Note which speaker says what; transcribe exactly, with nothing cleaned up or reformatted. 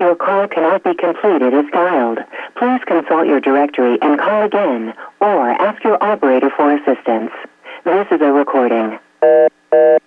Speaker 1: Your call cannot be completed as dialed. Please consult your directory and call again, or ask your operator for assistance. This is a recording.